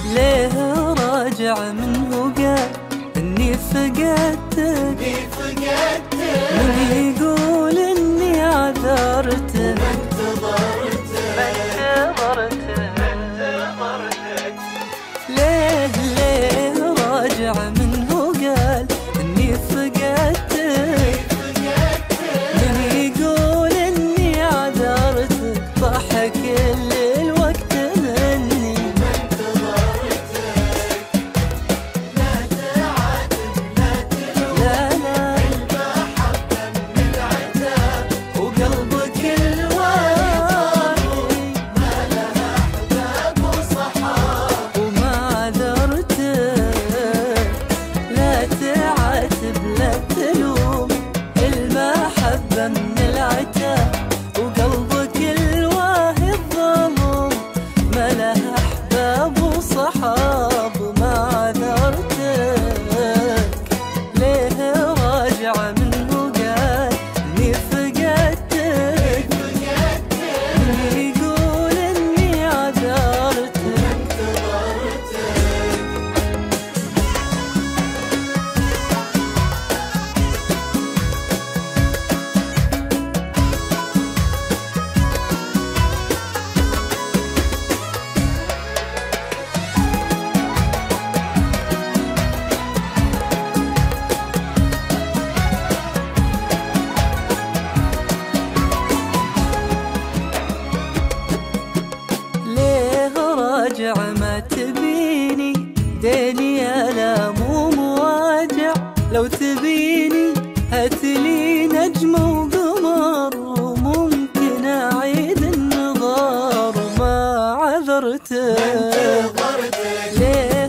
ليه راجع منه قال اني فقدتك؟ من يقول اني عذرتك ليه راجع منه قال اني فقدتك؟ من يقول اني عذرتك ضحك كل الوقت مني وقلبك الواحد وما عذرتك. لا تعاتب لا تلوم المحبة من العتاب وقلبك الواهي الظلوم ما له أحباب وصحاب وما عذرتك. ليه راجع منه قال اني فقدتك؟ يقول اني عذرتك راجع ما تبيني ديني ألام ومواجع. لو تبيني هاتلي نجمة وقمر وممكن أعيد النظر ما عذرتك. ليه